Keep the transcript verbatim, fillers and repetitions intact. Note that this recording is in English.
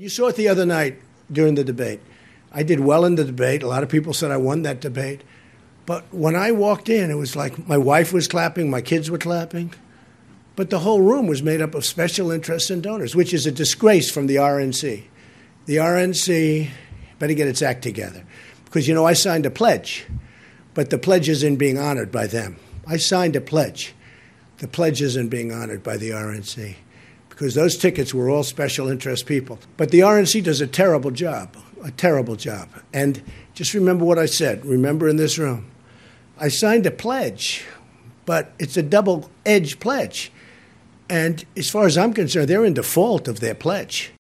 You saw it the other night during the debate. I did well in the debate. A lot of people said I won that debate. But when I walked in, it was like my wife was clapping, my kids were clapping. But the whole room was made up of special interests and donors, which is a disgrace from the R N C. The R N C better get its act together. Because, you know, I signed a pledge, but the pledge isn't being honored by them. I signed a pledge. The pledge isn't being honored by the R N C. Because those tickets were all special interest people. But the R N C does a terrible job, a terrible job. And just remember what I said. Remember in this room. I signed a pledge, but it's a double-edged pledge. And as far as I'm concerned, they're in default of their pledge.